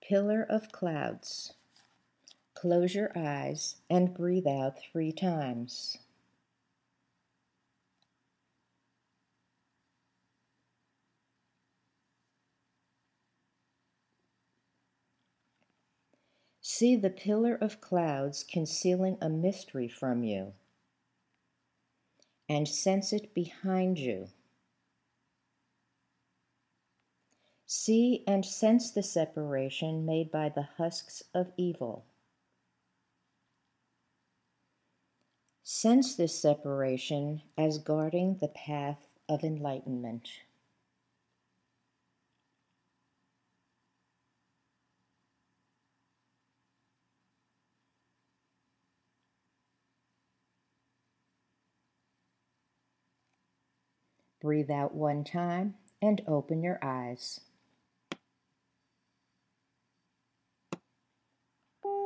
pillar of clouds. Close your eyes and breathe out 3 times. See the pillar of clouds concealing a mystery from you, and sense it behind you. See and sense the separation made by the husks of evil. Sense this separation as guarding the path of enlightenment. Breathe out 1 time and open your eyes.